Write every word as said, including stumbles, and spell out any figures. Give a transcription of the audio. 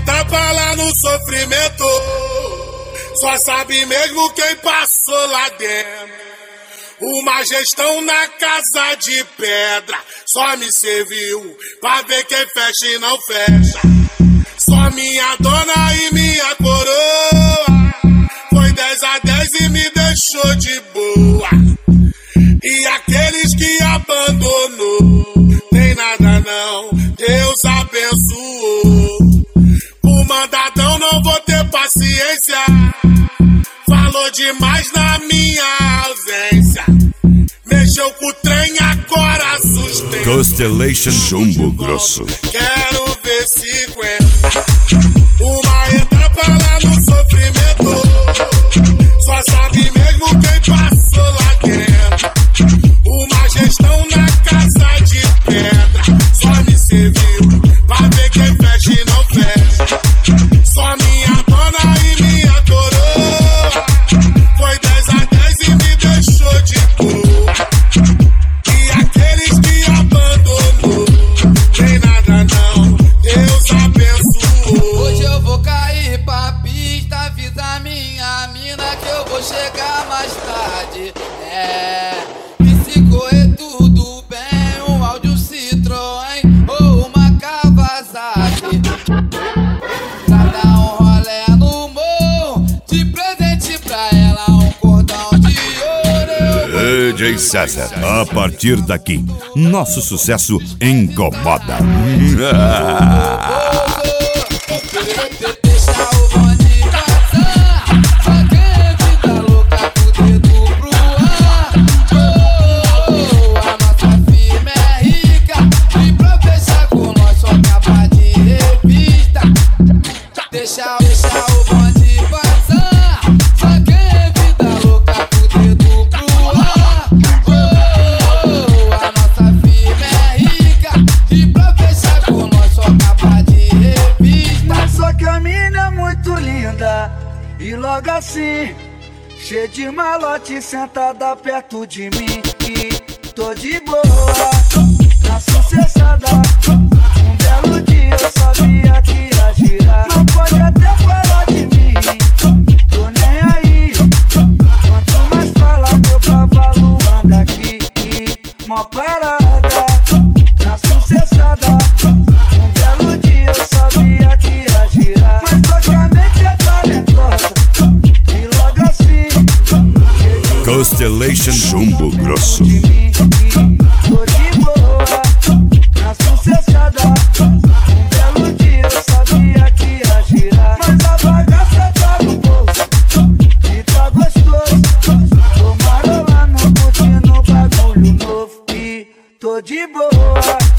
atrapalha no sofrimento. Só sabe mesmo quem passou lá dentro. Uma gestão na casa de pedra só me serviu pra ver quem fecha e não fecha. Só minha dona e minha coroa foi dez a dez e me deixou de boa. E aqueles que abandonou, tem nada não, Deus abençoou. O mandadão não vou ter paciência, falou demais na minha ausência. Mexeu com o trem, agora assustei. Constellation Jumbo Grosso. Quero ver se aguenta. Uma etapa lá no sofrimento. Só sabe mesmo quem passou lá dentro. Uma gestão na casa de pedra só me serviu pra ver quem fecha e não fecha. Só minha dona e minha coroa foi dez a dez e me deixou de boa. E aqueles que abandonou, tem nada não, Deus abençoou. Hoje eu vou cair pra pista, avisa minha mina que eu vou chegar mais tarde. É, e se correr tudo bem, um áudio Citroën ou uma Kawasaki. Cada um rolé no morro, de presente pra ela um cordão de ouro. D J César, a partir daqui, nosso sucesso incomoda. Deixa o bonde passar, só quem vida louca com o dedo pro ar. Oh, a nossa firma é rica, e pra fechar com nós só capa de revista. Deixa, deixa o bonde passar, só quem vida louca com o dedo pro ar. Oh, a nossa firma é rica, e pra fechar com nós só capa de revista. Mas só que a mina é muito linda e logo assim, cheia de malote, sentada perto de mim. E tô de boa, na sucessada. Um belo dia eu sabia que ia girar. Não pode até falar de mim, tô nem aí. Quanto mais fala, meu cavalo anda aqui. E mó parada, na sucessada. Um belo dia eu sabia que ia girar. Mas só que a mente é talentosa e logo assim, Constellation Jumbo Grosso. de mim. Tô de boa, na sucessada. Um belo dia eu sabia que ia girar. Mas a bagaça tá no bolso e tá gostoso. Tô marolando, curtindo bagulho novo. E tô de boa.